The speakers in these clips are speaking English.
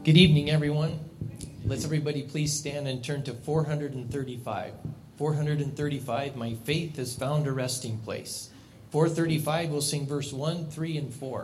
Good evening, everyone. Let's everybody please stand and turn to 435. 435, my faith has found a resting place. 435, we'll sing verse 1, 3, and 4.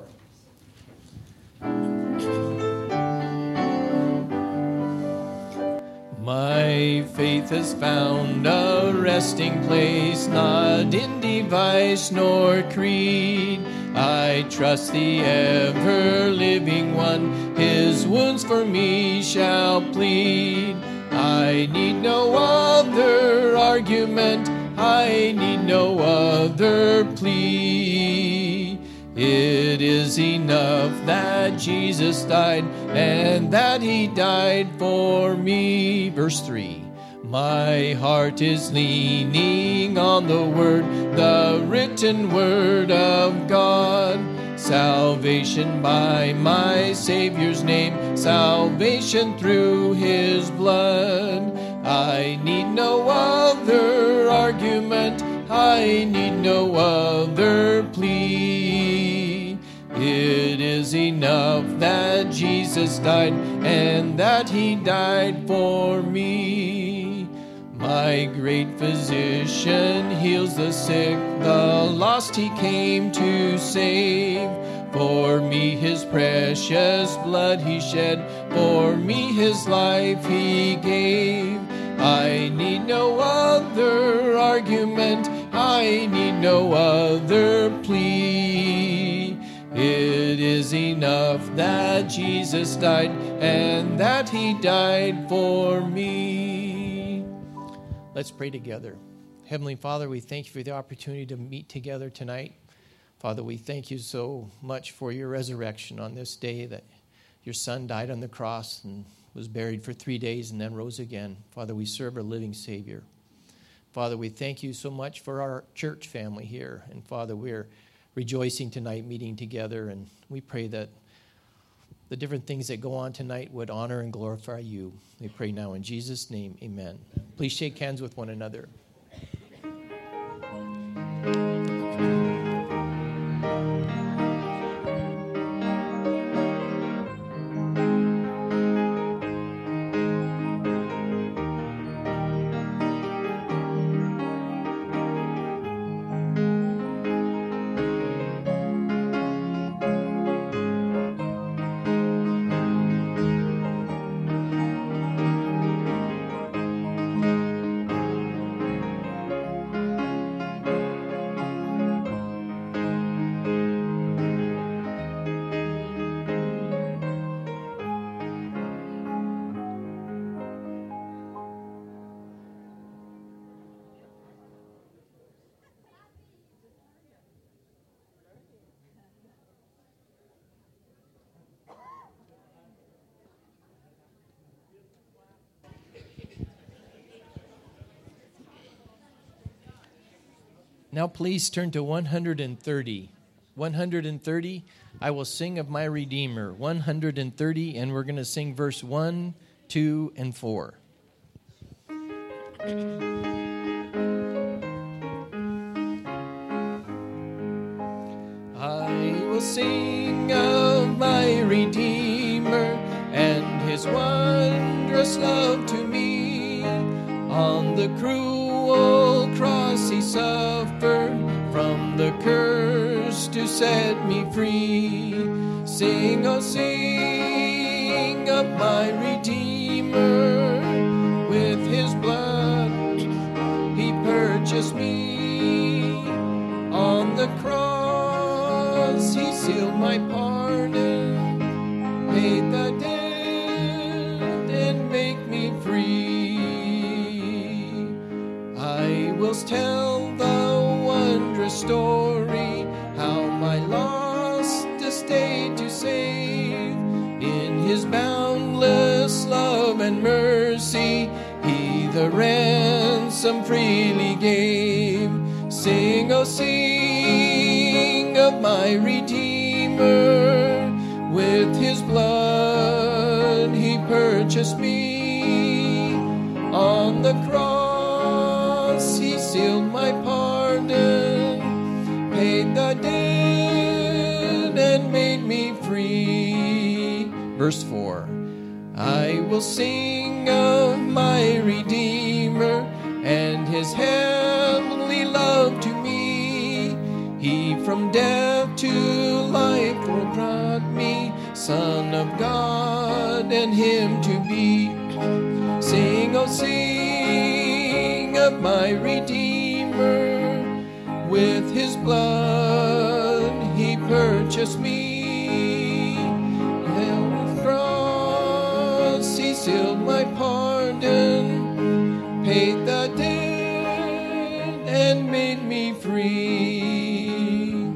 My faith has found a resting place, not in device nor creed. I trust the ever-living one, his wounds for me shall plead. I need no other argument, I need no other plea. It is enough that Jesus died, and that he died for me. Verse 3. My heart is leaning on the written word of God. Salvation by my Savior's name, salvation through his blood. I need no other argument, I need no other plea. It is enough that Jesus died, and that he died for me. My great physician heals the sick, the lost he came to save. For me his precious blood he shed, for me his life he gave. I need no other argument, I need no other plea. It is enough that Jesus died, and that he died for me. Let's pray together. Heavenly Father, we thank you for the opportunity to meet together tonight. Father, we thank you so much for your resurrection on this day, that your Son died on the cross and was buried for 3 days and then rose again. Father, we serve a living Savior. Father, we thank you so much for our church family here. And Father, we're rejoicing tonight, meeting together, and we pray that the different things that go on tonight would honor and glorify you. We pray now in Jesus' name, amen. Please shake hands with one another. Now please turn to 130. 130, I will sing of my Redeemer. 130, and we're going to sing verse 1, 2, and 4. I will sing of my Redeemer and his wondrous love to me. On the cruel cross he suffered, from the curse to set me free. Sing, oh sing of my Redeemer, with his blood he purchased me. On the cross he sealed my pardon, paid the debt and make me free. I will tell the wondrous story, how my lost estate to save. In his boundless love and mercy, he the ransom freely gave. Sing, oh sing of my Redeemer, with his blood he purchased me. On the cross he sealed my pardon, paid the debt and made me free. Verse 4. I will sing of my Redeemer and his heavenly love to me. He from death to life brought me, Son of God, and him to be. Sing, oh sing of my Redeemer, with his blood he purchased me. On the cross he sealed my pardon, paid the debt and made me free.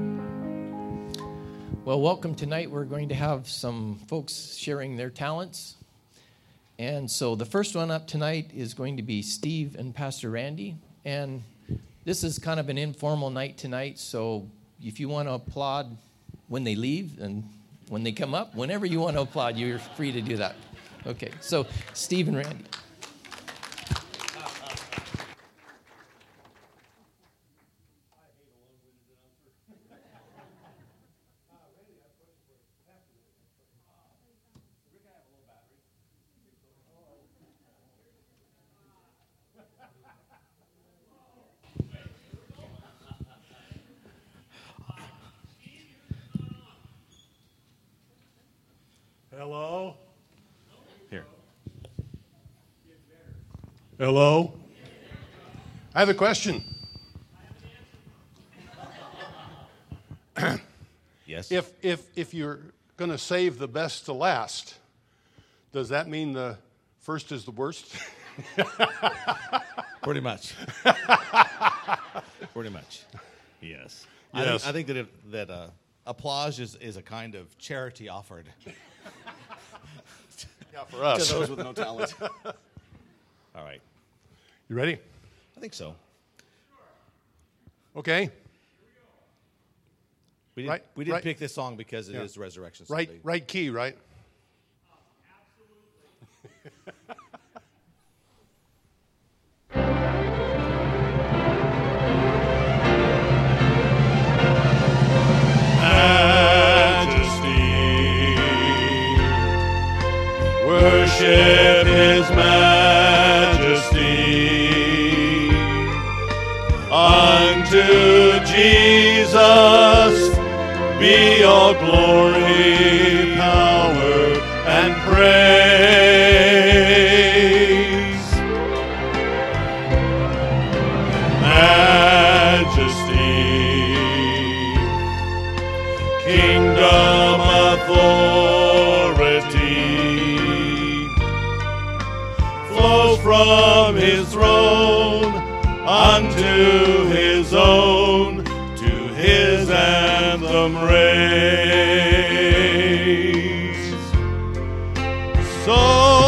Well, welcome tonight. We're going to have some folks sharing their talents. And so the first one up tonight is going to be Steve and Pastor Randy. And this is kind of an informal night tonight, so if you want to applaud when they leave and when they come up, whenever you want to applaud, you're free to do that. Okay, so Steve and Randy. Hello? Here. Hello? I have a question. Yes. If you're going to save the best to last, does that mean the first is the worst? Pretty much. Pretty much. Yes. Yes. I think that applause is a kind of charity offered Yeah, for to us. those with no talent. All right. You ready? I think so. Okay. We did, Right, we did right. pick this song because it is Resurrection Sunday. Right key, right? Worship his majesty. Unto Jesus be all glory, power, and praise. Majesty, kingdom, authority flows from his throne unto his own, to his anthem raise. So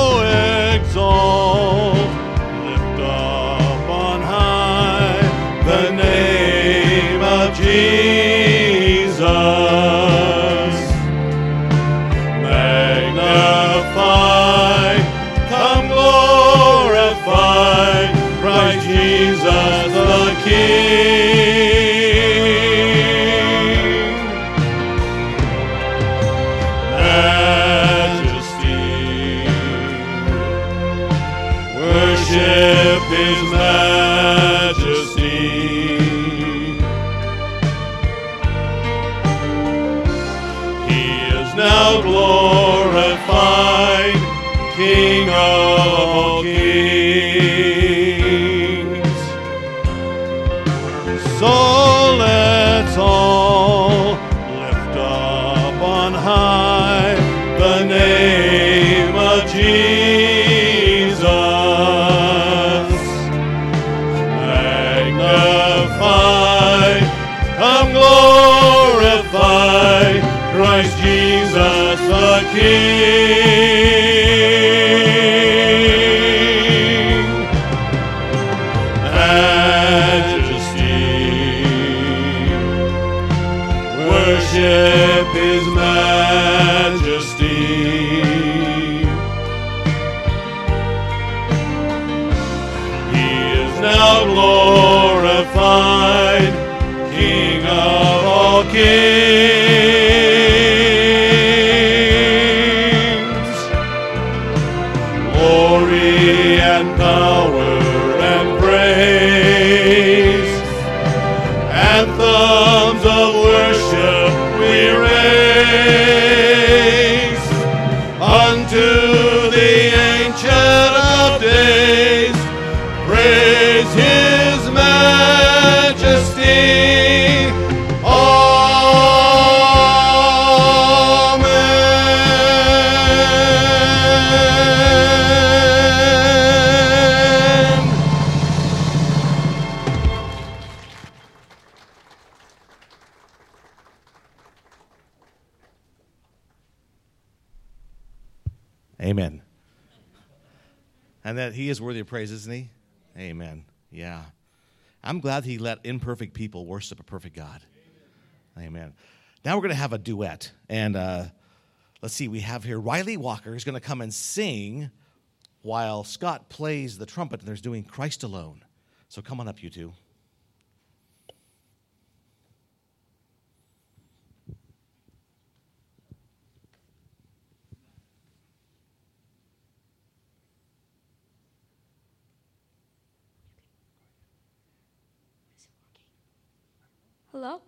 exalt, lift up on high the name of Jesus. Magnify, come glorify Christ Jesus the King. Majesty, worship his majesty. He is now glorified, King of all kings. So let's all lift up on high the name of Jesus. Magnify, come glorify Christ Jesus the King. Majesty, worship his majesty. He is now glorified, King of all kings. and power and praise. Anthems of worship we raise unto the Ancient of Days. Praise His majesty. Amen. Amen. And that He is worthy of praise, isn't He? Amen. Yeah. I'm glad He let imperfect people worship a perfect God. Amen. Now we're going to have a duet. And let's see, we have here Riley Walker is going to come and sing while Scott plays the trumpet and they're doing Christ Alone. So come on up, you two. Hello?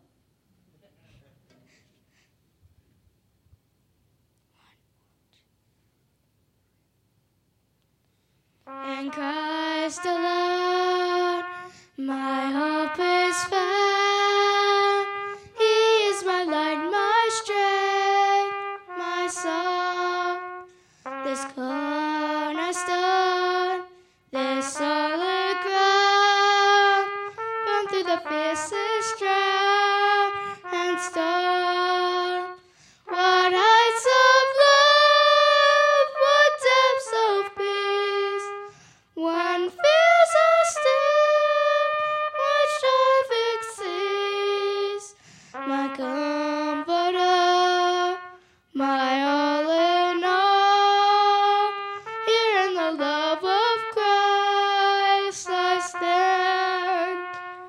In Christ alone, my hope is found. He is my light, my strength, my song. This cornerstone, this solid ground, born through the fiercest drought and storm. What heights of love, what depths of peace, when fears are still, what strife exceeds. My comforter, my all in all, here in the love of Christ I stand.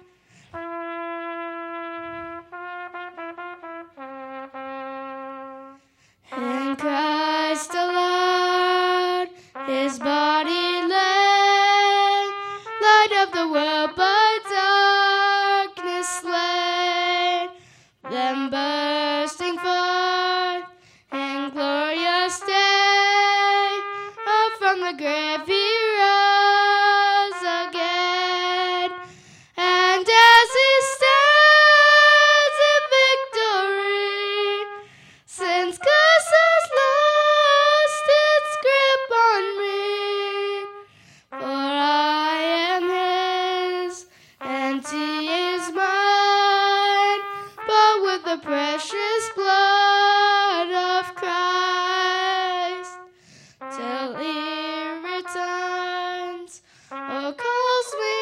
In Christ alone, His body lay, light of the world by darkness slain, then bursting forth in glorious day, up from the grave He rose again, and as He stands in victory, since curse has lost its grip on me, for I am His and He is mine, bought with the precious blood of Christ, till He returns or calls me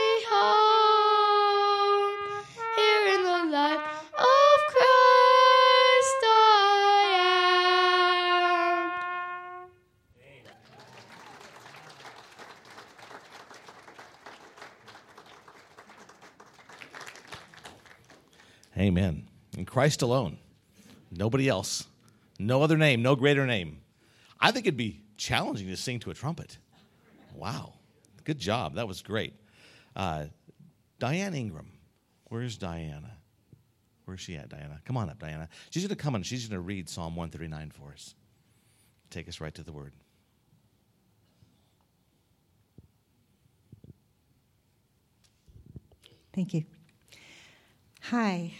home. Here in the light of Christ I am. Amen. In Christ alone. Nobody else. No other name, no greater name. I think it'd be challenging to sing to a trumpet. Wow. Good job. That was great. Diane Ingram. Where's Diana? Where's she at, Diana? Come on up, Diana. She's going to come and she's going to read Psalm 139 for us. Take us right to the Word. Thank you. Hi.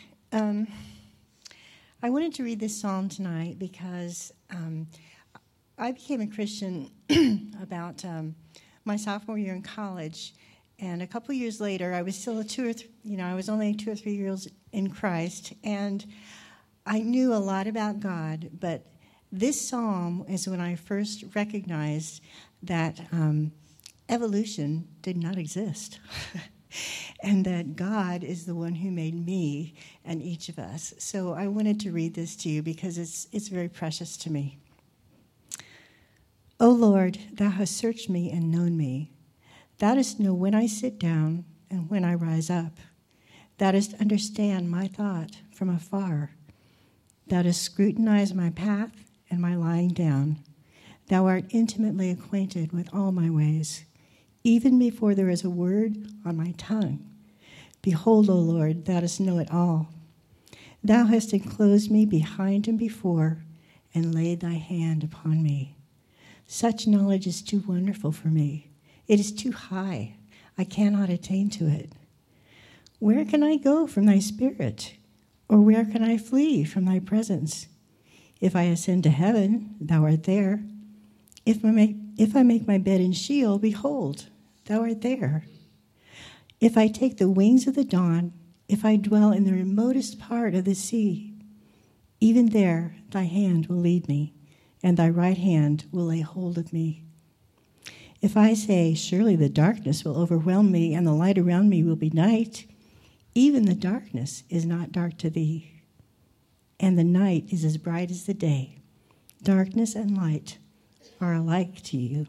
I wanted to read this psalm tonight because I became a Christian about my sophomore year in college, and a couple years later, I was still I was only 2 or 3 years in Christ, and I knew a lot about God, but this psalm is when I first recognized that evolution did not exist. And that God is the one who made me and each of us. So I wanted to read this to you because it's very precious to me. O Lord, thou hast searched me and known me. Thou dost know when I sit down and when I rise up. Thou dost understand my thought from afar. Thou dost scrutinize my path and my lying down. Thou art intimately acquainted with all my ways. even before there is a word on my tongue. Behold, O Lord, thou dost know it all. Thou hast enclosed me behind and before, and laid thy hand upon me. Such knowledge is too wonderful for me. It is too high. I cannot attain to it. Where can I go from thy spirit? Or where can I flee from thy presence? If I ascend to heaven, thou art there. If I make my bed in Sheol, behold, thou art there. If I take the wings of the dawn, if I dwell in the remotest part of the sea, even there thy hand will lead me, and thy right hand will lay hold of me. If I say, surely the darkness will overwhelm me, and the light around me will be night, even the darkness is not dark to thee, and the night is as bright as the day. Darkness and light are alike to you.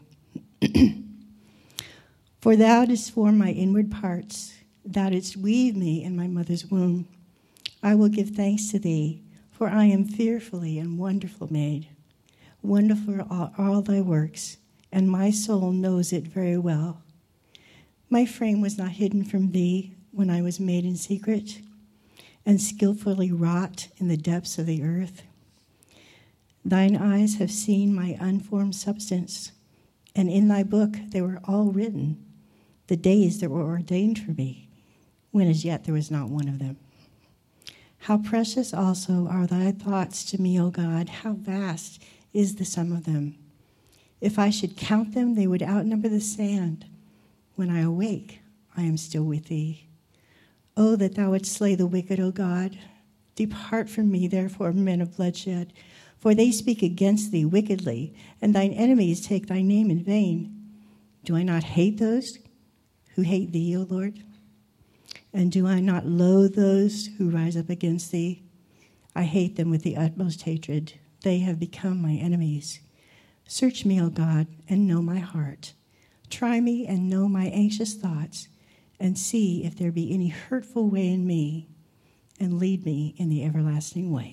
For thou didst form my inward parts. Thou didst weave me in my mother's womb. I will give thanks to thee, for I am fearfully and wonderfully made. Wonderful are all thy works, and my soul knows it very well. My frame was not hidden from thee when I was made in secret, and skillfully wrought in the depths of the earth. Thine eyes have seen my unformed substance, and in thy book they were all written, the days that were ordained for me, when as yet there was not one of them. How precious also are thy thoughts to me, O God, how vast is the sum of them. If I should count them, they would outnumber the sand. When I awake, I am still with thee. Oh, that thou wouldst slay the wicked, O God. Depart from me, therefore, men of bloodshed, for they speak against thee wickedly, and thine enemies take thy name in vain. Do I not hate those who hate thee, O Lord? And do I not loathe those who rise up against thee? I hate them with the utmost hatred. They have become my enemies. Search me, O God, and know my heart. Try me and know my anxious thoughts, and see if there be any hurtful way in me, and lead me in the everlasting way.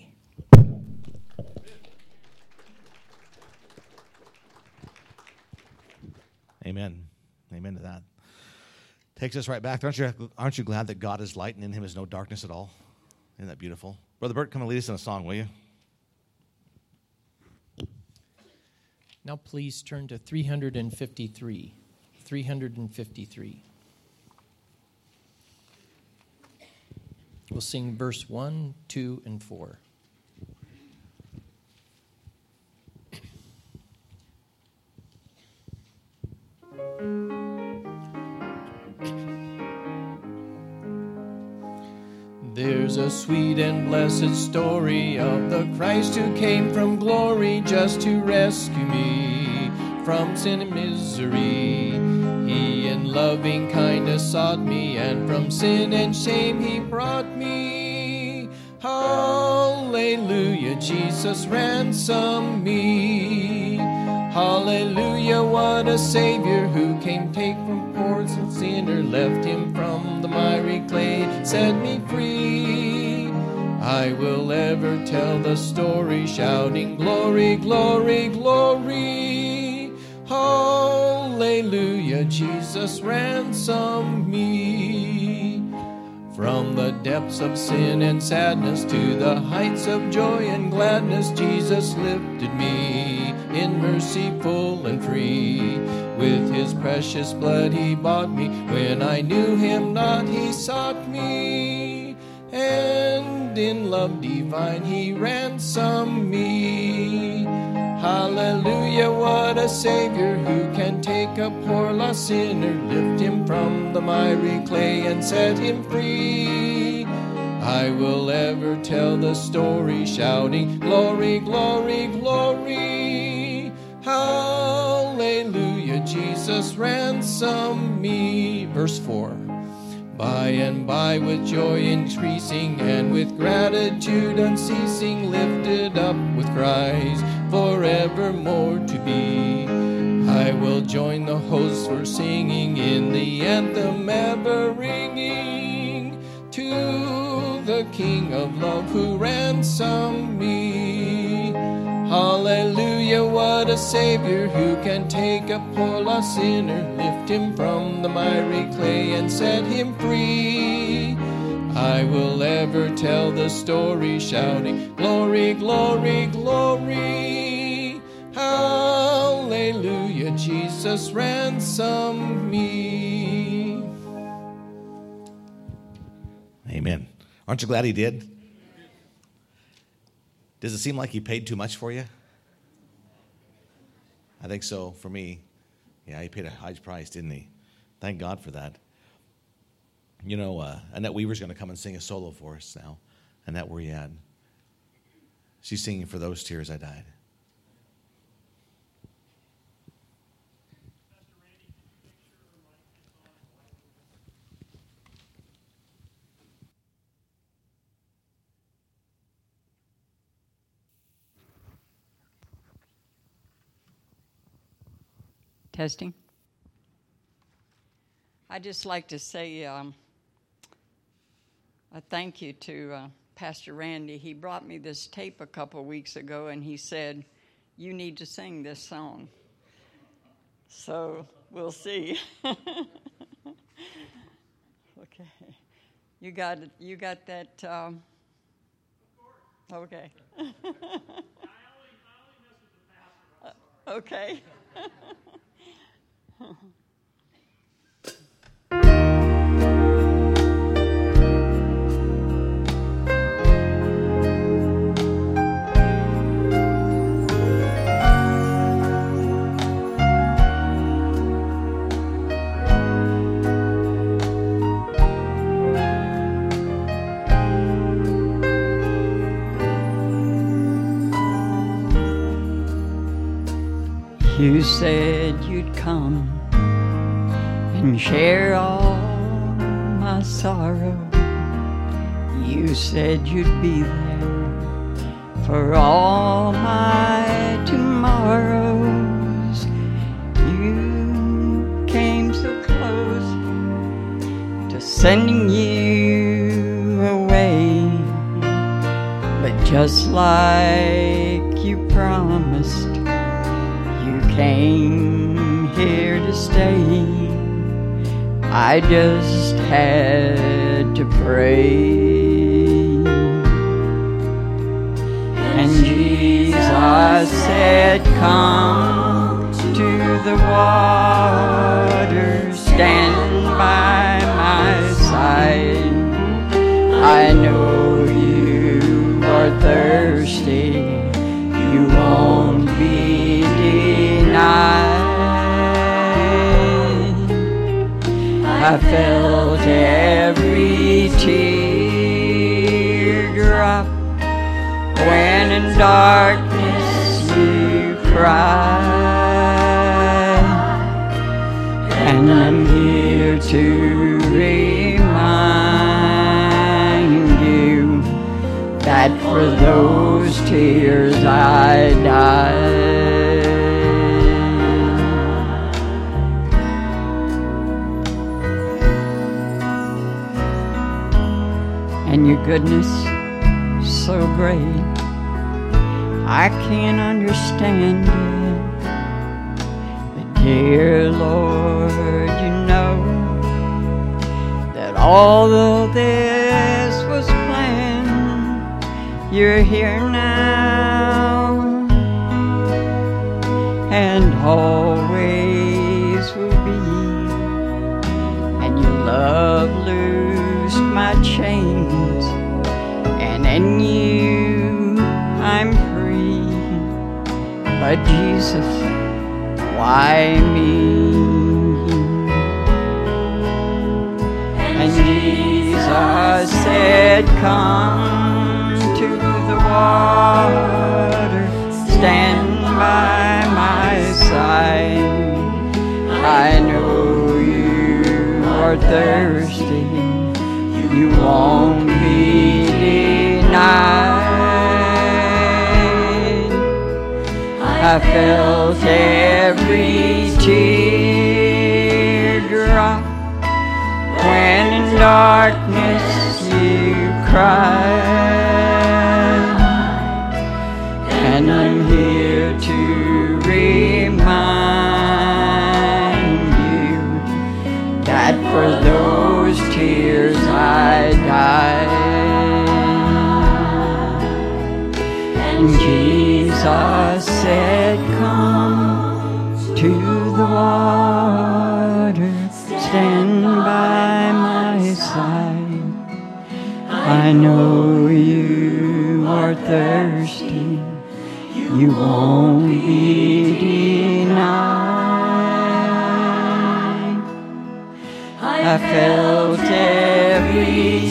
Amen. Amen to that. Takes us right back. Aren't you glad that God is light and in him is no darkness at all? Isn't that beautiful? Brother Bert, come and lead us in a song, will you? Now please turn to 353. 353. We'll sing verse 1, 2, and 4. There's a sweet and blessed story of the Christ who came from glory just to rescue me from sin and misery. He in loving kindness sought me, and from sin and shame he brought me. Hallelujah, Jesus ransomed me. Hallelujah, what a Savior who came take from poor sinner, left him from the miry clay, set me free. I will ever tell the story, shouting glory, glory, glory. Hallelujah, Jesus ransomed me. From the depths of sin and sadness to the heights of joy and gladness, Jesus lifted me in mercy full and free. With his precious blood he bought me. When I knew him not, he sought me. And in love divine he ransomed me. Hallelujah, what a Savior who can take a poor lost sinner, lift him from the miry clay and set him free. I will ever tell the story, shouting glory, glory, glory. Hallelujah, Jesus ransomed me. Verse 4. By and by with joy increasing and with gratitude unceasing, lifted up with cries forevermore to be. I will join the hosts for singing in the anthem ever ringing to the King of love who ransomed me. Hallelujah, what a Savior, who can take a poor lost sinner, lift him from the miry clay and set him free. I will ever tell the story, shouting, glory, glory, glory. Hallelujah, Jesus ransomed me. Amen. Aren't you glad he did? Does it seem like he paid too much for you? I think so for me. Yeah, he paid a high price, didn't he? Thank God for that. You know, Annette Weaver's going to come and sing a solo for us now. Annette, where you at? She's singing For Those Tears I Died. Testing. I'd just like to say a thank you to Pastor Randy. He brought me this tape a couple weeks ago, and he said, you need to sing this song. So we'll see. Okay. You got that? Okay. Okay. You said you'd come and share all my sorrow. You said you'd be there for all my tomorrows. You came so close to sending you away, but just like you promised, you came here to stay. I just had to pray. And Jesus said, come to the water, stand by my side. I know you are thirsty, you won't be denied. I felt every teardrop when in darkness you cried. And I'm here to remind you that for those tears I died. And your goodness so great, I can't understand it. But dear Lord, you know that although this was planned, you're here now and always will be. And your love loosed my chains, and in you I'm free. But Jesus, why me? And Jesus said, come to the water, stand by my side. I know you are thirsty, you won't be denied. I felt every teardrop when in darkness you cried. And I'm here I know you are thirsty. You won't be denied. I felt every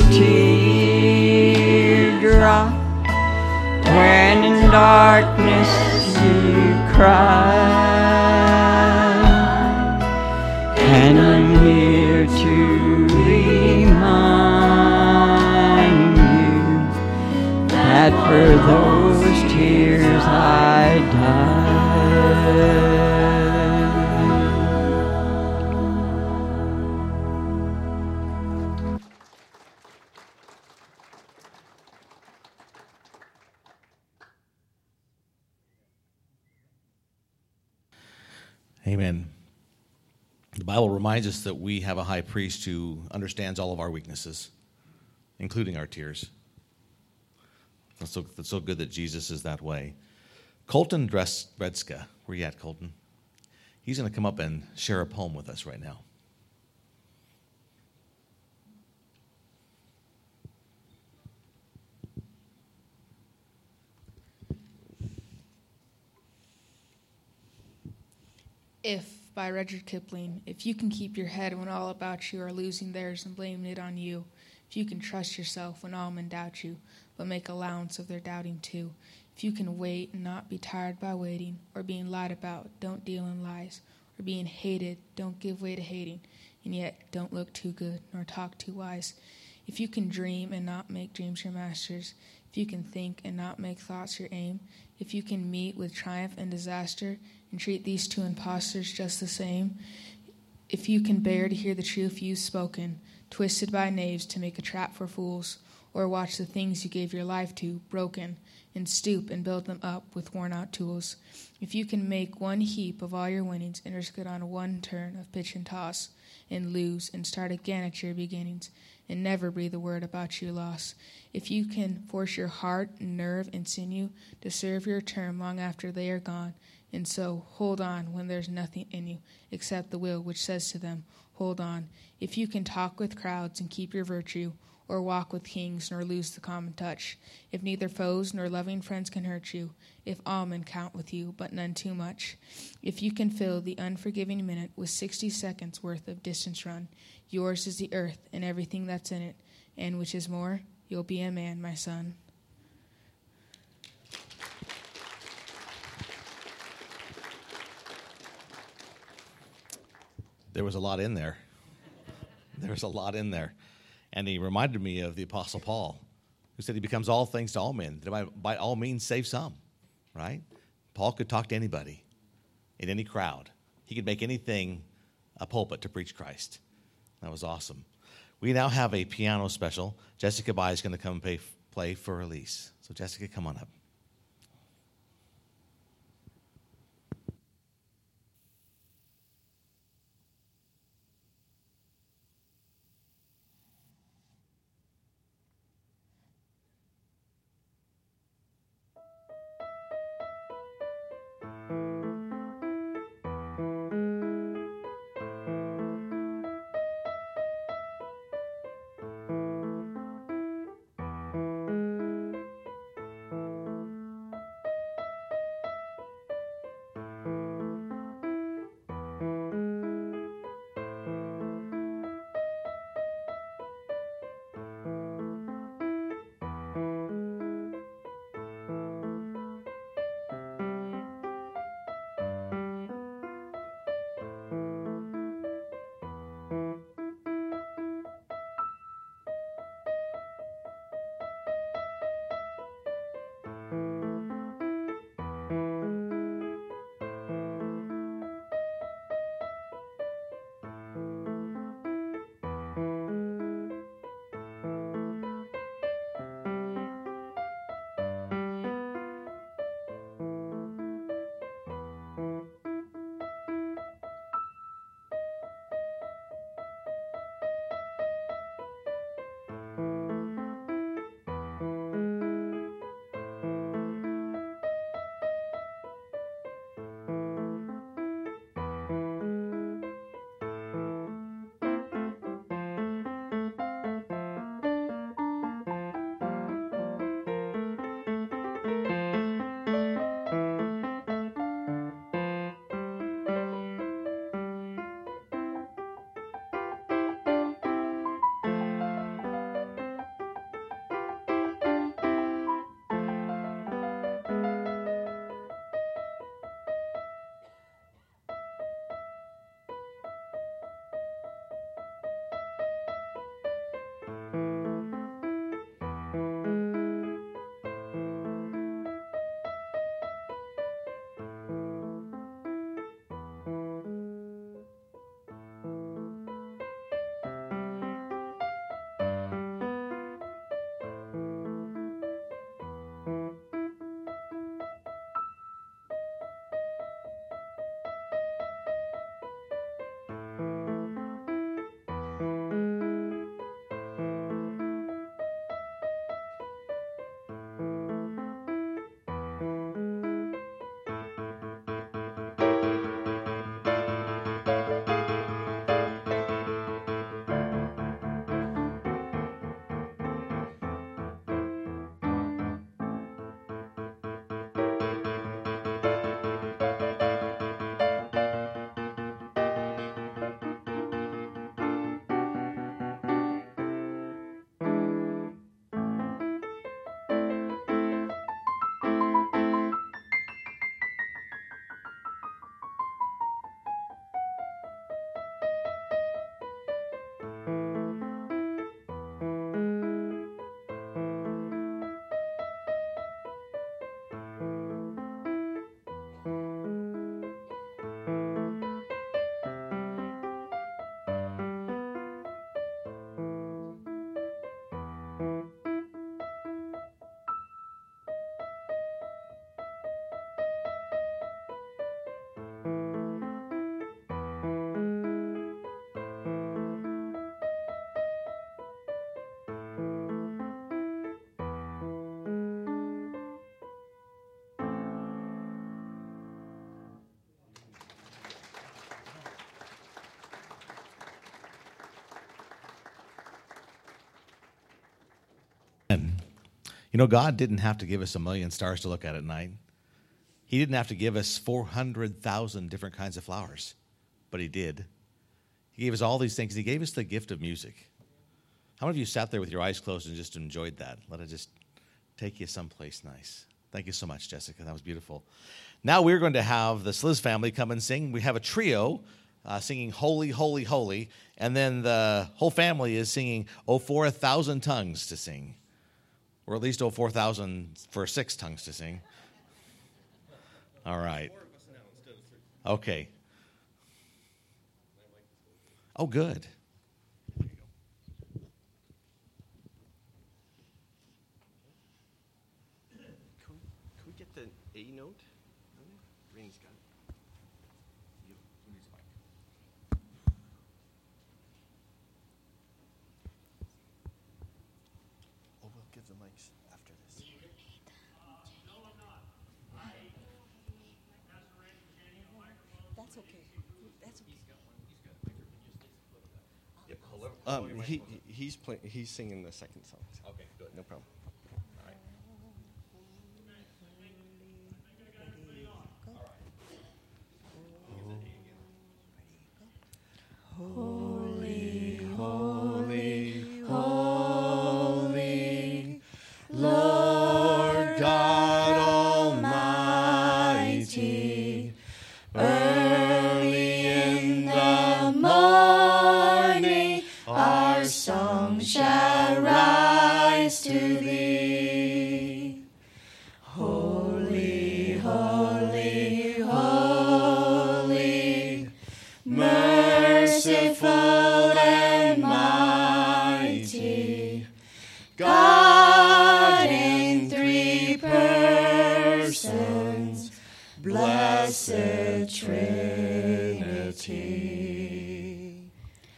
teardrop when in darkness you cried, and I'm here to remind you that for those tears I died. Amen. The Bible reminds us that we have a high priest who understands all of our weaknesses, including our tears. That's so good that Jesus is that way. Colton Dreska, where you at, Colton? He's going to come up and share a poem with us right now. If, by Rudyard Kipling, if you can keep your head when all about you are losing theirs and blaming it on you, if you can trust yourself when all men doubt you, but make allowance of their doubting too, if you can wait and not be tired by waiting, or being lied about, don't deal in lies, or being hated, don't give way to hating, and yet don't look too good nor talk too wise, if you can dream and not make dreams your masters, if you can think and not make thoughts your aim, if you can meet with triumph and disaster and treat these two impostors just the same, if you can bear to hear the truth you've spoken, twisted by knaves to make a trap for fools, or watch the things you gave your life to broken, and stoop and build them up with worn-out tools, if you can make one heap of all your winnings and risk it on one turn of pitch and toss, and lose and start again at your beginnings, and never breathe a word about your loss, if you can force your heart and nerve and sinew to serve your term long after they are gone, and so hold on when there's nothing in you except the will which says to them, hold on, if you can talk with crowds and keep your virtue, or walk with kings nor lose the common touch, if neither foes nor loving friends can hurt you, if all men count with you but none too much, if you can fill the unforgiving minute with 60 seconds worth of distance run, yours is the earth and everything that's in it, and which is more, you'll be a man, my son. There was a lot in there. There's a lot in there. And he reminded me of the Apostle Paul, who said he becomes all things to all men, that by all means save some, right? Paul could talk to anybody in any crowd. He could make anything a pulpit to preach Christ. That was awesome. We now have a piano special. Jessica Bai is going to come and play for Elise. So Jessica, come on up. You know, God didn't have to give us 1 million stars to look at night. He didn't have to give us 400,000 different kinds of flowers, but he did. He gave us all these things. He gave us the gift of music. How many of you sat there with your eyes closed and just enjoyed that? Let it just take you someplace nice. Thank you so much, Jessica. That was beautiful. Now we're going to have the Sliz family come and sing. We have a trio singing Holy, Holy, Holy, and then the whole family is singing, Oh, for 1,000 tongues to sing, or at least, oh, 4,000 for 6 tongues to sing. All right. Okay. Oh, good. Can we get the A note? Rain's got it. Oh, we'll give the mics after this. That's okay. That's okay. He's singing the second song. Okay, good. No problem. All right. Holy, holy, holy, Lord God Almighty, early in the morning our song shall rise to thee. Holy, holy, holy, merciful and mighty, God in 3 persons, blessed Trinity.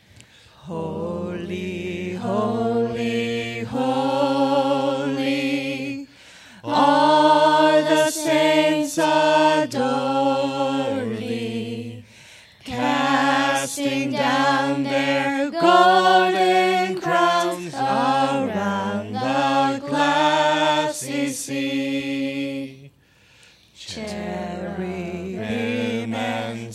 Holy, holy, holy, all the saints adore thee, casting down their golden crowns around the glassy sea. Cherubim and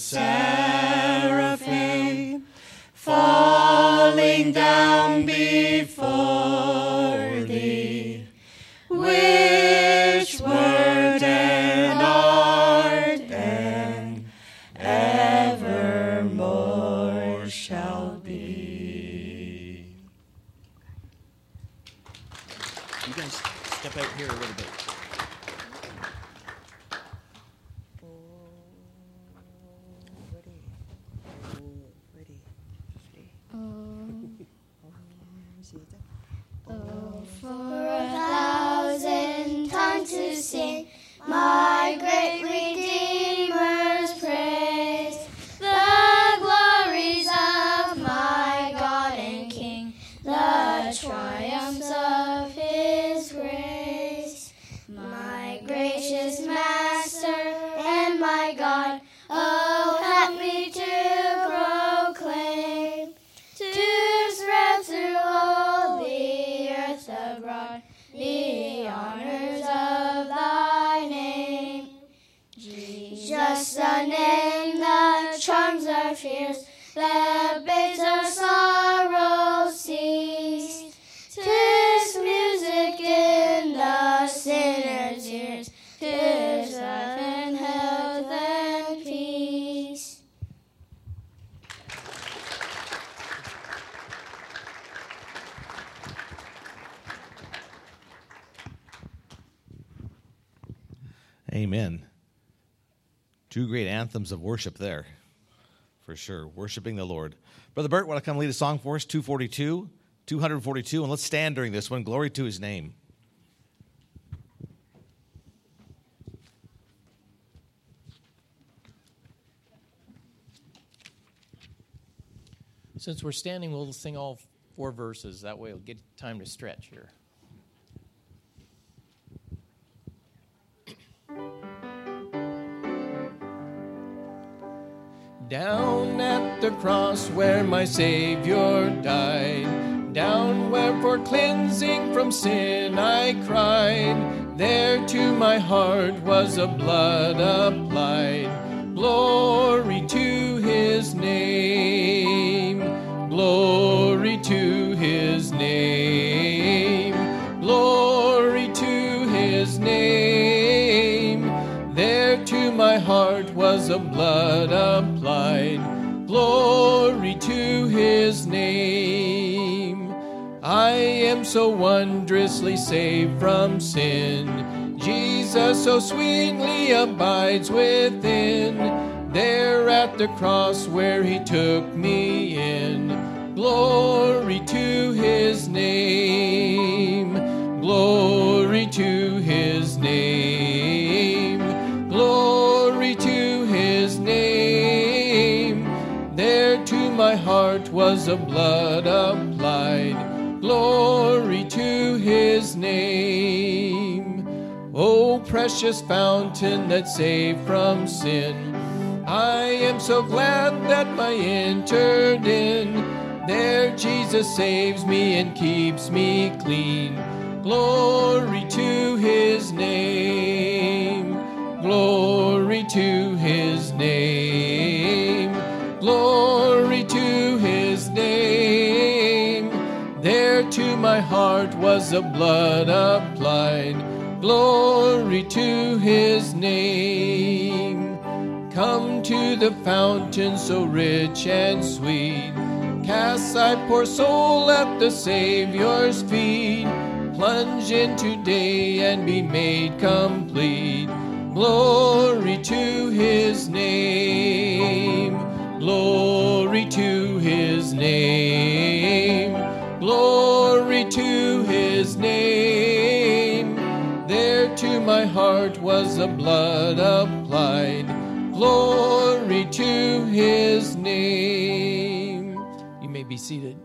seraphim falling down before thee, which word and art and evermore shall be. You guys step out here a little bit. For 1,000 tongues to sing my great Redeemer's praise, the glories of my God and King, the triumphs of His grace. My gracious Master and my God, oh, help me to proclaim, to spread through all the earth abroad the honors of thy name. Jesus, the name that charms our fears, that bids our sorrow cease. 'Tis music in the sinner's ears, 'tis life and health and peace. Amen. 2 great anthems of worship there, for sure. Worshiping the Lord. Brother Bert, want to come lead a song for us? 242, and let's stand during this one. Glory to His name. Since we're standing, we'll sing all 4 verses. That way we'll get time to stretch here. Down at the cross where my Savior died, Down where for cleansing from sin I cried, there to my heart was the blood applied. Glory to his name, glory to his name, glory to his name. There to my heart was the blood applied. Glory to his name. I am so wondrously saved from sin. Jesus so sweetly abides within. There at the cross where he took me in. Glory to his name. Glory to his name. Glory to his name. There to my heart was the blood applied. Glory to his name. O precious fountain that saved from sin, I am so glad that I entered in. There Jesus saves me and keeps me clean. Glory to his name. Glory to his name. Glory to his name. There to my heart was the blood applied. Glory to his name. Come to the fountain so rich and sweet. Cast thy poor soul at the Savior's feet. Plunge into day and be made complete. Glory to his name. Glory to his name. Glory to his name. There to my heart was the blood applied. Glory to his name. You may be seated.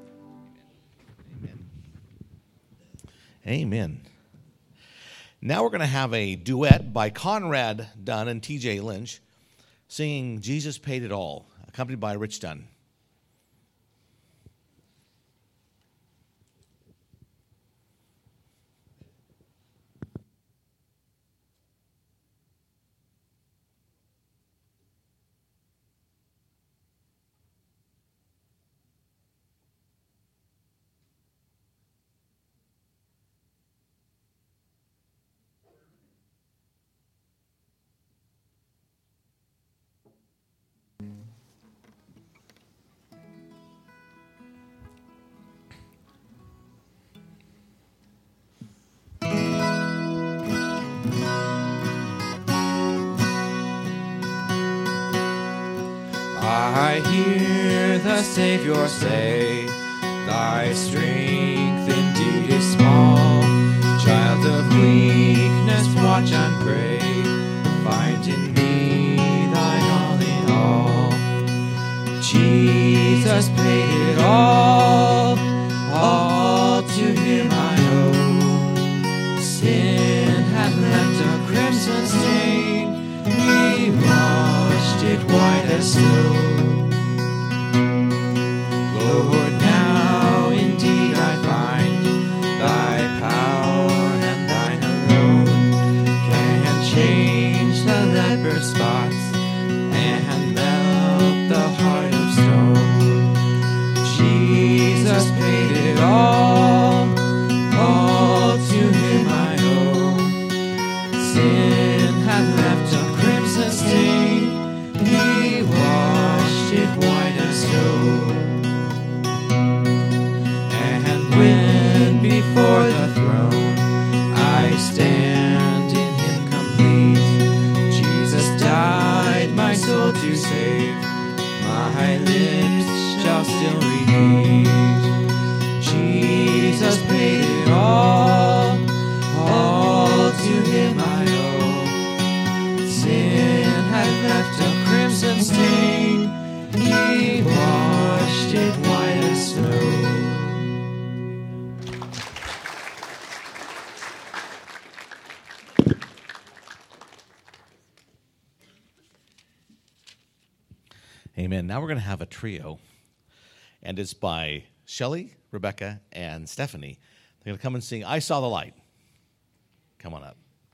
Amen. Now we're going to have a duet by Conrad Dunn and T.J. Lynch singing Jesus Paid It All, accompanied by Rich Dunn. I hear the Savior say, thy strength indeed is small. Child of weakness, watch and pray. Find in me thine all in all. Jesus paid it all to him I owe. Sin had left a crimson stain, he washed it white as snow. Lord, now indeed I find thy power and thine alone can change the leper spots and melt the heart of stone. Jesus paid it all to him I owe. Sin had left a crimson stain, he washed it white as snow. And when before the throne I stand in him complete, Jesus died my soul to save, my lips shall still repeat. Jesus paid it all to him I owe. Sin had left a crimson stain, he washed it white as snow. Amen. Now we're going to have a trio, and it's by Shelley, Rebecca, and Stephanie. They're going to come and sing I Saw the Light. Come on up.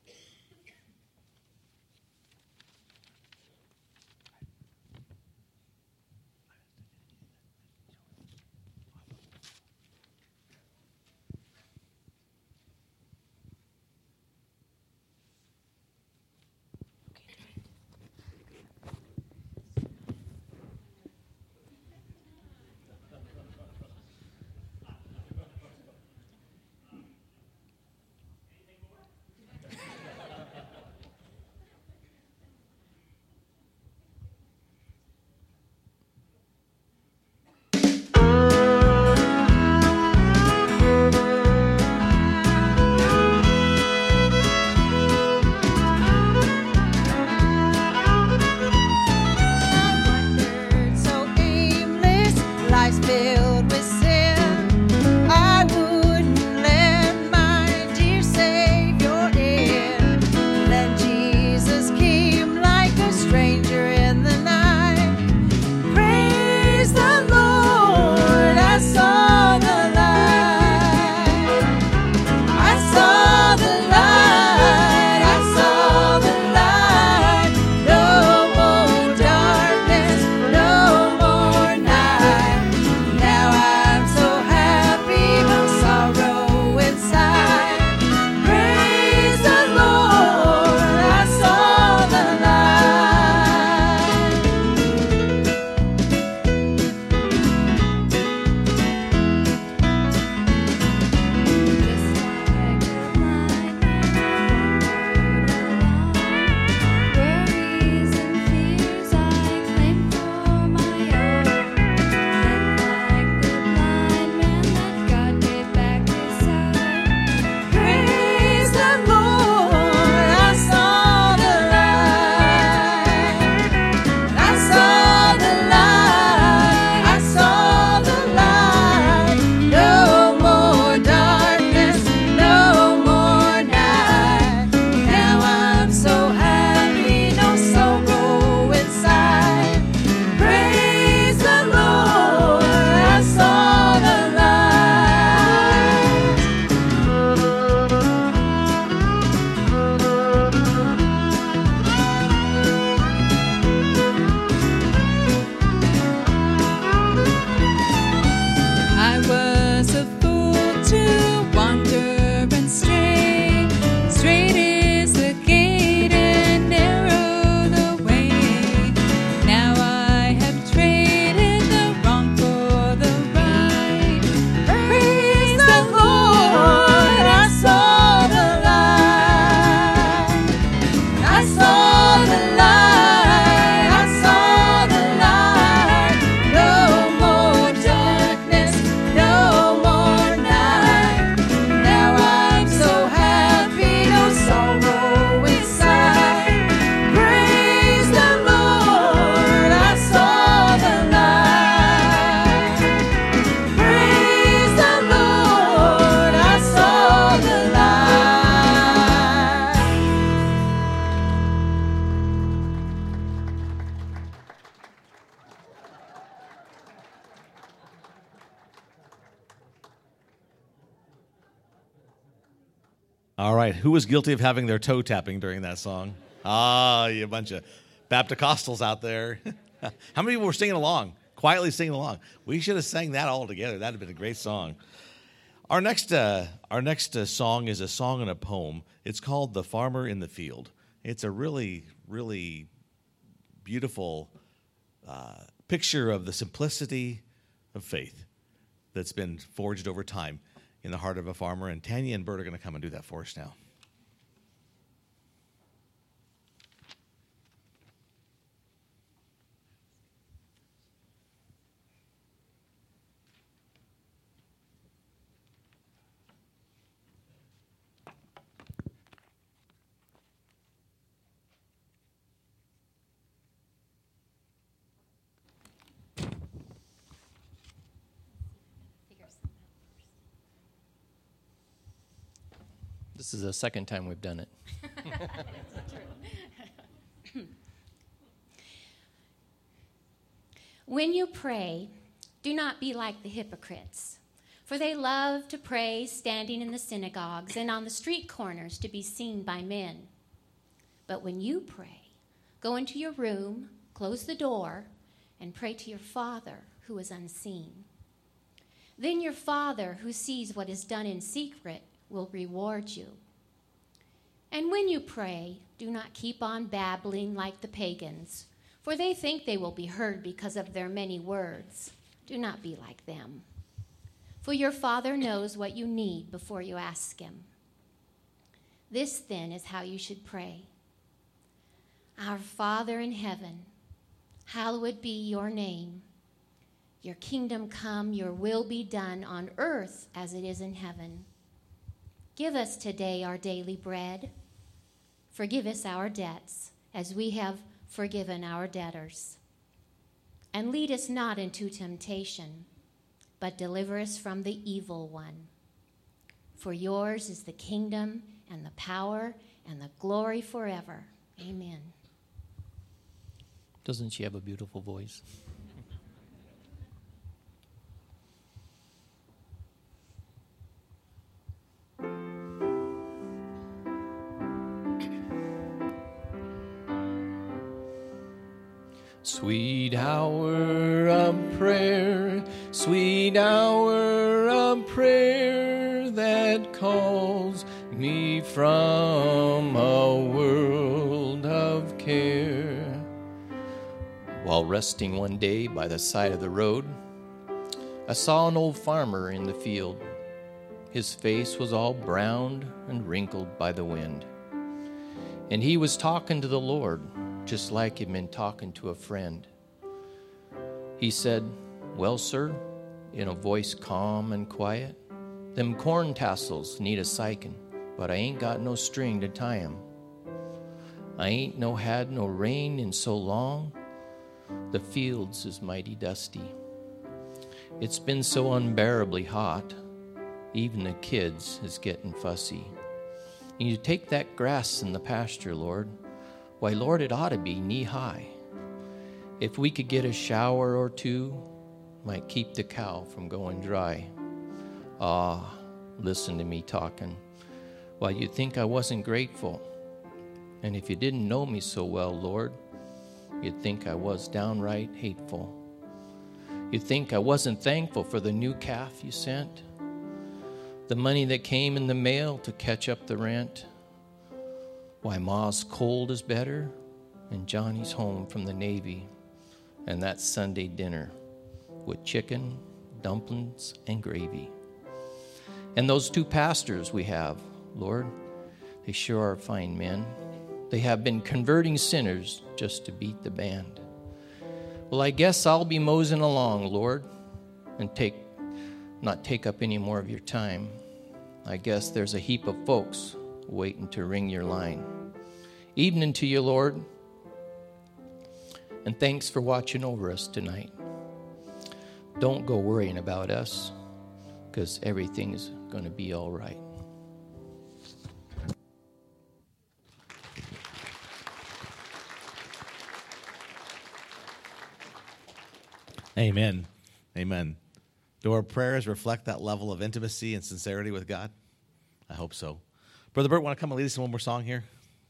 All right, who was guilty of having their toe tapping during that song? Ah, you bunch of Baptist-costals out there. How many people were singing along, quietly singing along? We should have sang that all together. That would have been a great song. Our next song is a song and a poem. It's called "The Farmer in the Field." It's a really, really beautiful picture of the simplicity of faith that's been forged over time in the heart of a farmer. And Tanya and Bert are going to come and do that for us now. This is the second time we've done it. When you pray, Do not be like the hypocrites, for they love to pray standing in the synagogues and on the street corners to be seen by men. But when you pray, go into your room, close the door, and pray to your Father who is unseen. Then your Father who sees what is done in secret will reward you. And when you pray, do not keep on babbling like the pagans, for they think they will be heard because of their many words. Do not be like them. For your Father knows what you need before you ask him. This then is how you should pray. Our Father in heaven, hallowed be your name. Your kingdom come, your will be done on earth as it is in heaven. Give us today our daily bread. Forgive us our debts as we have forgiven our debtors. And lead us not into temptation, but deliver us from the evil one. For yours is the kingdom and the power and the glory forever. Amen. Doesn't she have a beautiful voice? Sweet hour of prayer, sweet hour of prayer that calls me from a world of care. While resting one day by the side of the road, I saw an old farmer in the field. His face was all browned and wrinkled by the wind. And he was talking to the Lord, just like he'd been talking to a friend. He said, "Well, sir," in a voice calm and quiet, "them corn tassels need a sycing, but I ain't got no string to tie 'em. I ain't had no rain in so long. The fields is mighty dusty. It's been so unbearably hot. Even the kids is getting fussy. And you take that grass in the pasture, Lord. Why, Lord, it ought to be knee-high. If we could get a shower or two, might keep the cow from going dry. Ah, listen to me talking. Why, you'd think I wasn't grateful. And if you didn't know me so well, Lord, you'd think I was downright hateful. You'd think I wasn't thankful for the new calf you sent, the money that came in the mail to catch up the rent. Why, Ma's cold is better, and Johnny's home from the Navy, and that Sunday dinner with chicken, dumplings, and gravy. And those two pastors we have, Lord, they sure are fine men. They have been converting sinners just to beat the band. Well, I guess I'll be moseying along, Lord, and not take up any more of your time. I guess there's a heap of folks waiting to ring your line. Evening to you, Lord, and thanks for watching over us tonight. Don't go worrying about us, because everything's going to be all right. Amen. Amen. Do our prayers reflect that level of intimacy and sincerity with God? I hope so. Brother Bert, want to come and lead us in one more song here?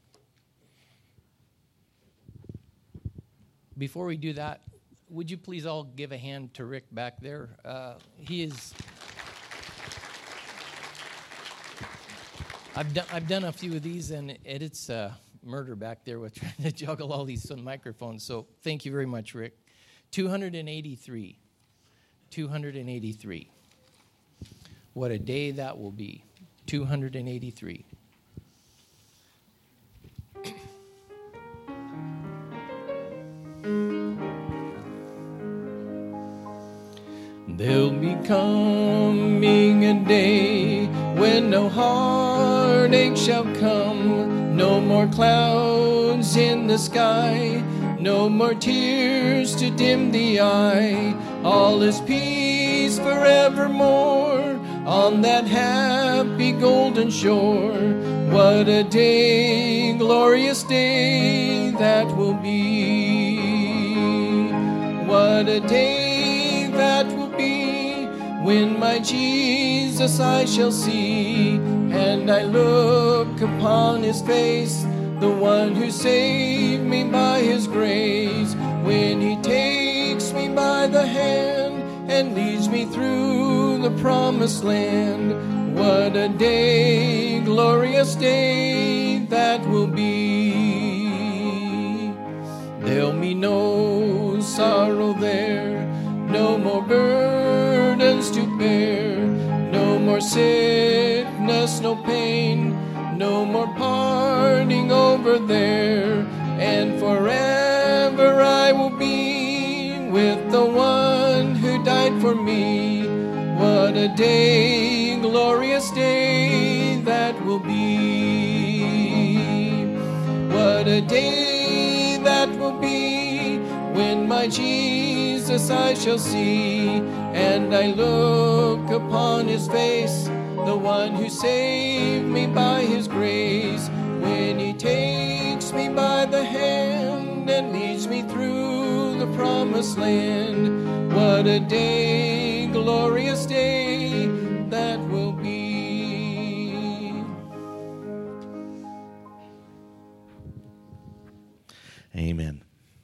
Before we do that, would you please all give a hand to Rick back there? I've done a few of these, and it's murder back there with trying to juggle all these microphones. So thank you very much, Rick. 283. 283. What a day that will be. 283. There'll be coming a day when no heartache shall come, no more clouds in the sky, no more tears to dim the eye. All is peace forevermore on that happy golden shore. What a day, glorious day that will be. What a day that will be. be when my Jesus I shall see, and I look upon his face, the one who saved me by his grace, when he takes me by the hand and leads me through the promised land. What a day, glorious day that will be. There'll be no sorrow there, no more burdens to bear, no more sickness, no pain, no more parting over there, and forever I will be with the one who died for me. What a day, glorious day that will be. What a day that will be when my Jesus I shall see, and I look upon his face, the one who saved me by his grace, when he takes me by the hand and leads me through the promised land. What a day, glorious day that will be. Amen.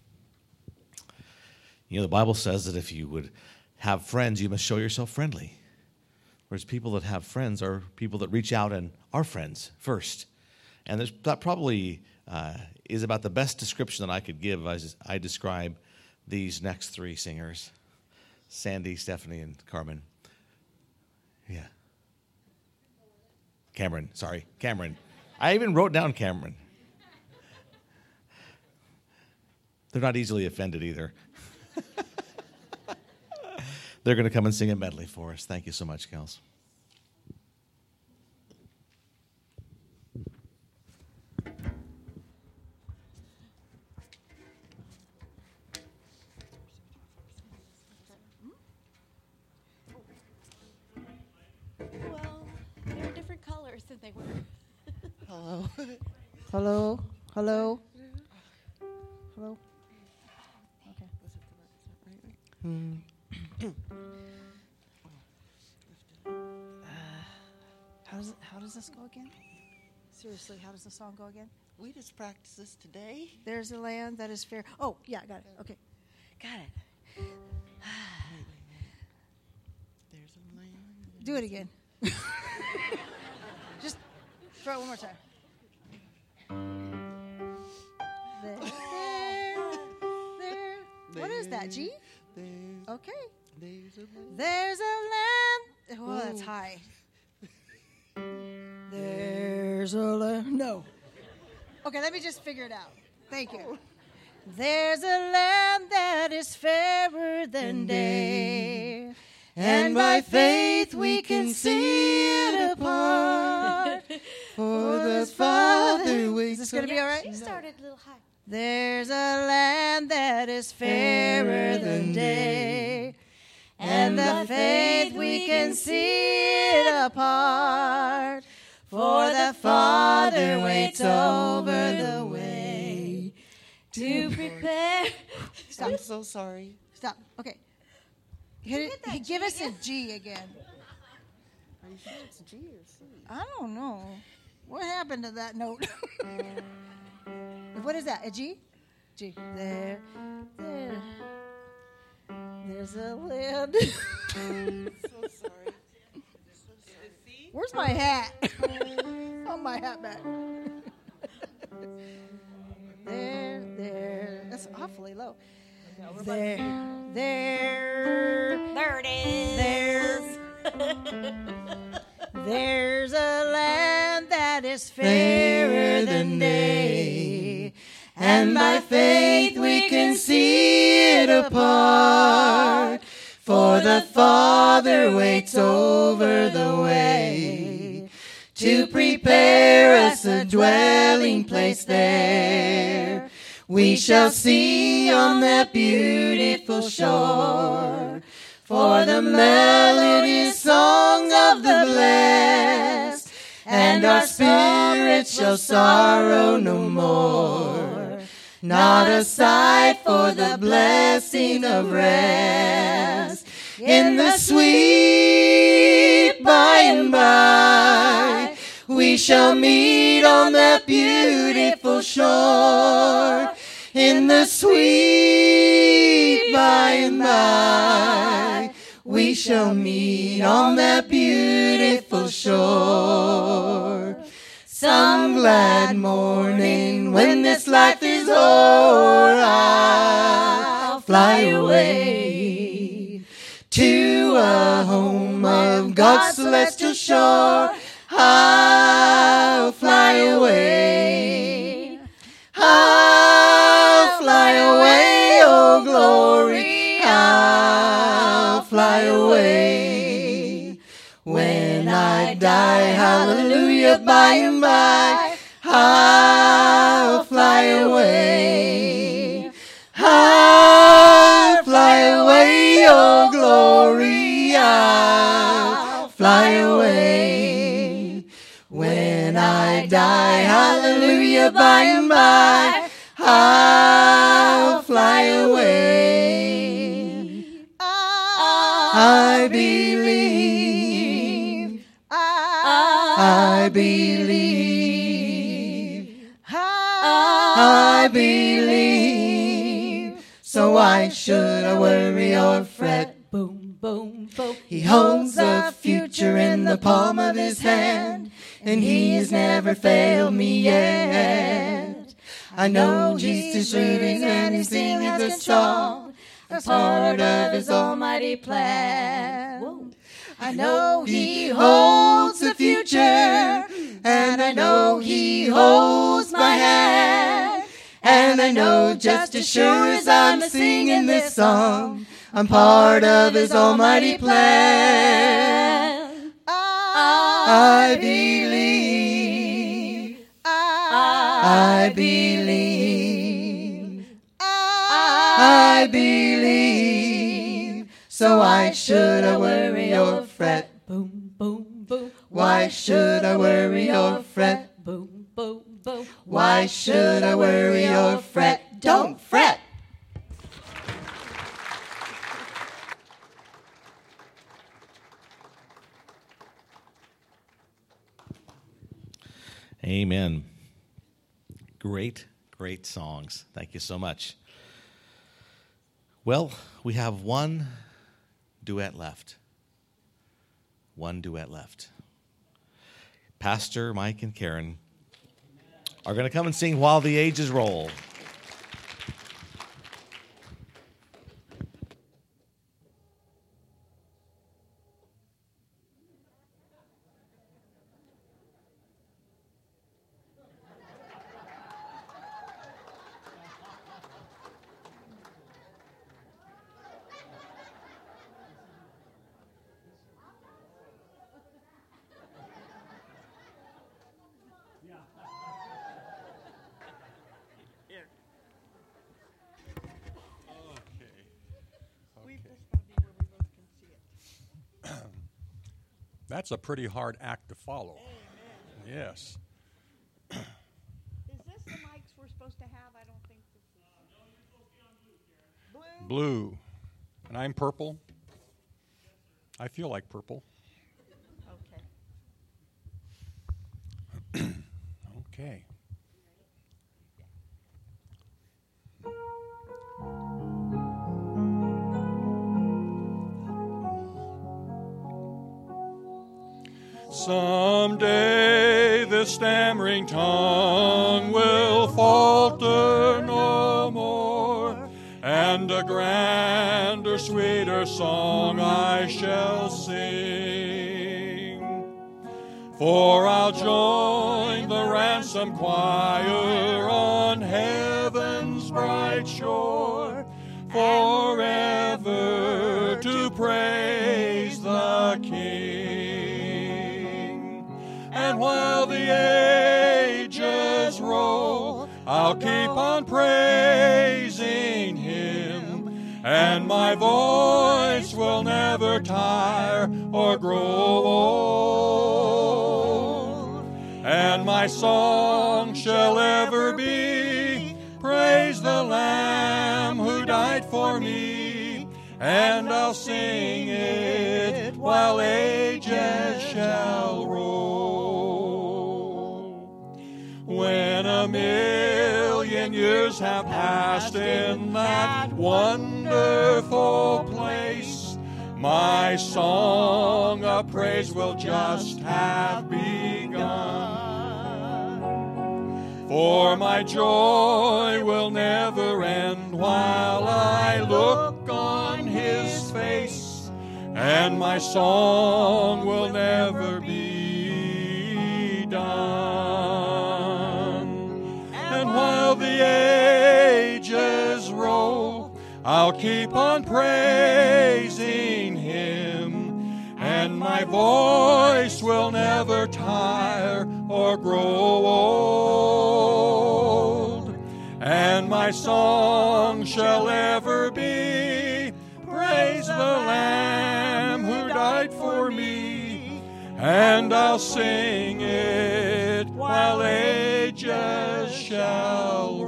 You know, the Bible says that if you would have friends, you must show yourself friendly. Whereas people that have friends are people that reach out and are friends first. And that probably is about the best description that I could give as I describe these next three singers, Sandy, Stephanie, and Carmen. Yeah. Cameron. I even wrote down Cameron. They're not easily offended either. They're going to come and sing a medley for us. Thank you so much, gals. Well, they're different colors than they were. Hello. Hello. Hello. Hello. Okay. How does this go again? Seriously, how does the song go again? We just practiced this today. There's a land that is fair. Oh, yeah, got it. Okay. Got it. There's a land. Do it again. Just try it one more time. What is that, G? Okay. There's a land. Oh, that's high. There's a land. No. Okay, let me just figure it out. Thank you. There's a land that is fairer than day, and by faith we can see it apart. For the Father waits. Is this going to be all right? She started a little high. There's a land that is fairer than day, and by faith we can see it apart. For the Father waits over the way to prepare. Stop. I'm so sorry. Stop. Okay. Give us a G again. Are you sure it's G or C? I don't know. What happened to that note? What is that? A G? G. There's a land. So sorry. Where's my hat? Oh, my hat back. There. That's awfully low. There it is. There's a land that is fairer than day, and by faith we can see it apart. For the Father waits over the way to prepare us a dwelling place there. We shall see on that beautiful shore, for the melodious songs of the blessed, and our spirits shall sorrow no more. Not a sigh for the blessing of rest. in the sweet by and by. We shall meet on that beautiful shore, in the sweet by and by. We shall meet on that beautiful shore. Some glad morning when this life is o'er, I'll fly away to a home of God's celestial shore. I'll fly away. I'll fly away, oh glory. I'll fly away. When I die, hallelujah, by and by, I'll fly away. I'll fly away, oh glory. I'll fly away. When I die, hallelujah, by and by, I'll fly away. I believe. I believe. I believe. So why should I worry or fret? Boom, boom, boom. He holds the future in the palm of his hand, and he has never failed me yet. I know Jesus reading and he's singing a song, a part of his almighty plan. I know he holds the future, and I know he holds my hand. And I know just as sure as I'm singing this song, I'm part of his almighty plan. I believe. I believe. I believe. So why should I worry or fret? Boom, boom, boom. Why should I worry or fret? Boom, boom, boom. Why should I worry or fret? Don't fret. Amen. Great, great songs. Thank you so much. Well, we have one duet left. One duet left. Pastor Mike and Karen are going to come and sing While the Ages Roll. That's a pretty hard act to follow. Amen. Yes. Is this the mics we're supposed to have? I don't think this is. Blue? Blue. And I'm purple. I feel like purple. Okay. Okay. Someday this stammering tongue will falter no more, and a grander, sweeter song I shall sing. For I'll join the ransomed choir on heaven's bright shore, forever to praise the King. And while the ages roll, I'll keep on praising Him, and my voice will never tire or grow old. And my song shall ever be, praise the Lamb who died for me, and I'll sing it while ages shall roll. When 1,000,000 years have passed in that wonderful place, my song of praise will just have begun. For my joy will never end while I look on His face, and my song will never be done. And while the ages roll, I'll keep on praising Him, and my voice will never tire or grow old. And my song shall ever be, praise the Lamb who died for me, and I'll sing it while ages shall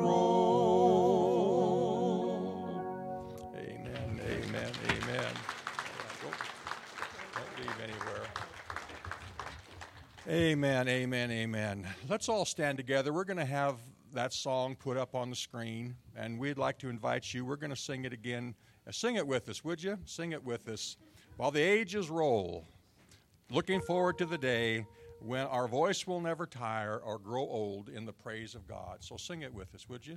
roll. Amen, amen, amen. Don't leave anywhere. Amen, amen, amen. Let's all stand together. We're going to have that song put up on the screen, and we'd like to invite you. We're going to sing it again. Sing it with us, would you? Sing it with us. While the ages roll, looking forward to the day when our voice will never tire or grow old in the praise of God. So sing it with us, would you?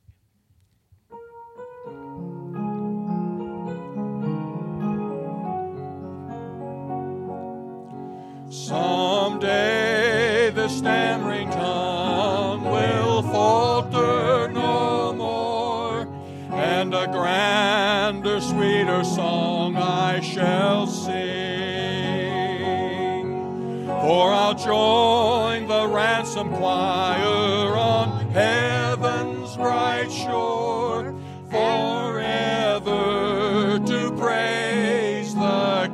Someday the stammering tongue will falter no more, and a grander, sweeter song I shall sing. For I'll join the ransom choir on heaven's bright shore, forever to praise the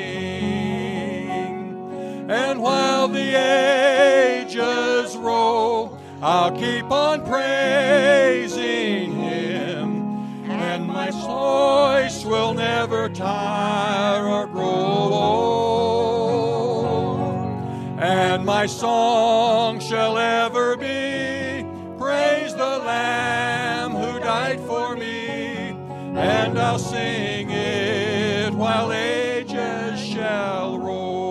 King. And while the ages roll, I'll keep on praising Him, and my voice will never tire or grow old. And my song shall ever be, praise the Lamb who died for me, and I'll sing it while ages shall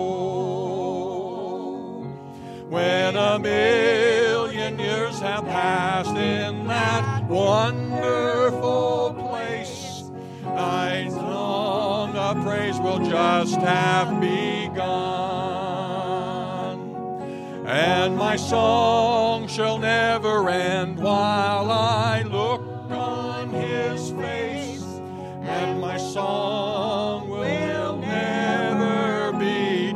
roll. When 1,000,000 years have passed in that wonderful place, thy song of praise will just have begun. And my song shall never end while I look on His face, and my song will never be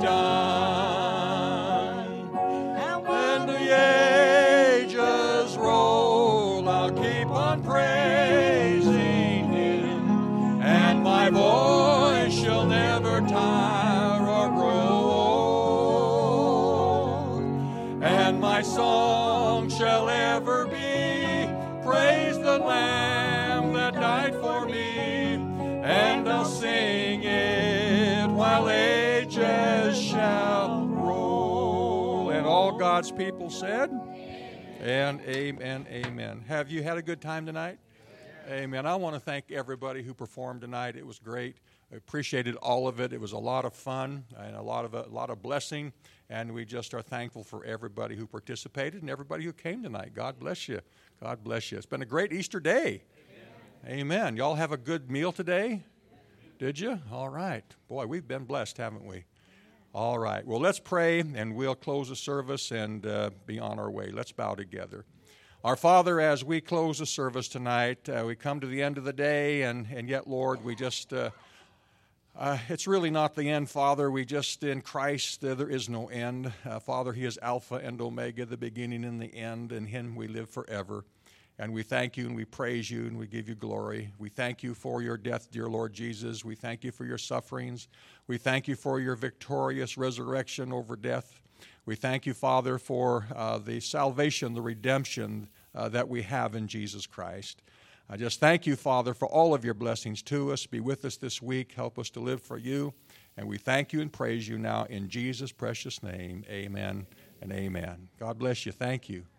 done. And when the ages roll, I'll keep on praising Him, and my voice shall never tire or grow old. And my song shall ever be, praise the Lamb that died for me, and I'll sing it while ages shall roll. And all God's people said, and amen, amen. Have you had a good time tonight? Amen. I want to thank everybody who performed tonight. It was great. I appreciated all of it. It was a lot of fun and a lot of blessing, and we just are thankful for everybody who participated and everybody who came tonight. God bless you. God bless you. It's been a great Easter day. Amen. Y'all have a good meal today? Did you? All right. Boy, we've been blessed, haven't we? All right. Well, let's pray, and we'll close the service and be on our way. Let's bow together. Our Father, as we close the service tonight, we come to the end of the day, and yet, Lord, we just, it's really not the end, Father. We just, in Christ, there is no end. Father, He is Alpha and Omega, the beginning and the end. In Him we live forever. And we thank You and we praise You and we give You glory. We thank You for Your death, dear Lord Jesus. We thank You for Your sufferings. We thank You for Your victorious resurrection over death. We thank You, Father, for the salvation, the redemption that we have in Jesus Christ. I just thank you, Father, for all of your blessings to us. Be with us this week. Help us to live for you. And we thank you and praise you now in Jesus' precious name. Amen and amen. God bless you. Thank you.